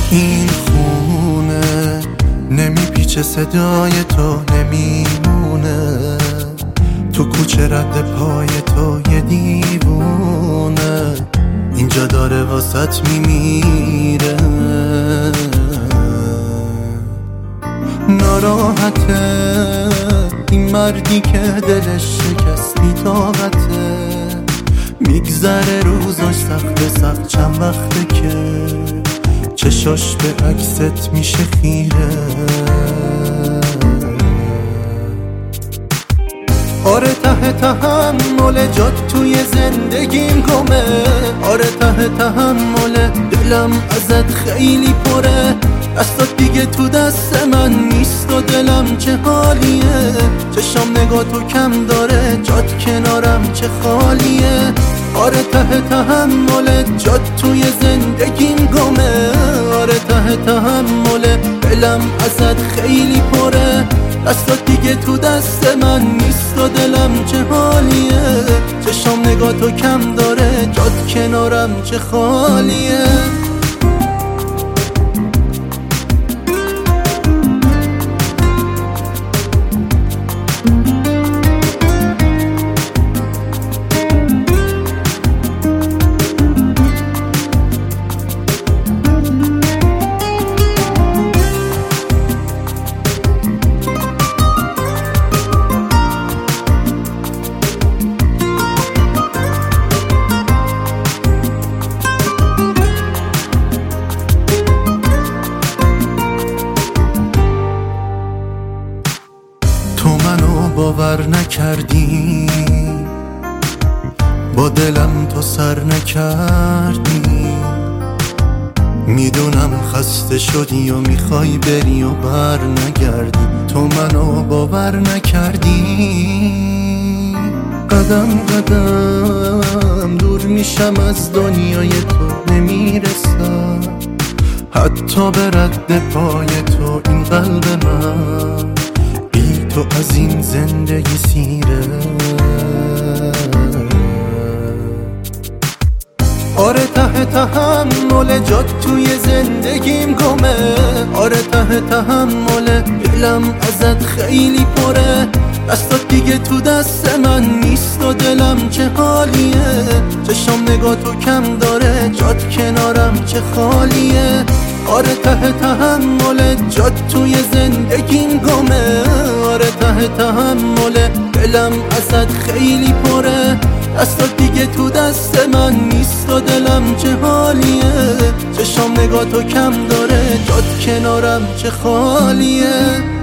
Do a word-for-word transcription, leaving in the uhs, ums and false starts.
این خونه نمیپیچه صدای تو نمیمونه، تو کوچه رد پای تو یه دیوونه اینجا داره واسط میمیره. ناراحته این مردی که دلش شکست بی طاقته، میگذره روزاش سخت سخت چند وقته که چشاش به عکست میشه خیره. آره ته تحمل جات توی زندگیم گمه، آره ته تحمل دلم ازت خیلی پره، دستات دیگه تو دست من نیست و دلم چه حالیه، چشام نگاه تو کم داره جات کنارم چه خالیه. آره ته تحمل جات توی زندگیم گمه، آره ته تحمل دلم ازت خیلی پره، دستات دیگه تو دست من نیست و دلم چه حالیه، چشام نگاه تو کم داره جات کنارم چه خالیه. تو منو باور نکردی، با دلم تو سر نکردی، میدونم خسته شدی و میخوای بری و بر نگردی، تو منو باور نکردی. قدم قدم دور میشم از دنیای تو نمیرسم، حتی به رد پای تو این قلب من تو از این زندگی سیره. آره ته تحمل جات توی زندگیم گمه، آره ته تحمل دلم ازت خیلی پره، دستات دیگه تو دست من نیست و دلم چه حالیه، چشام نگاه تو کم داره جات کنارم چه خالیه. آره ته تحمل جات توی زندگیم گمه، آره ته تحمل دلم ازت خیلی پره، دستات دیگه تو دست من نیست و دلم چه حالیه، چشام نگاه تو کم داره جات کنارم چه خالیه.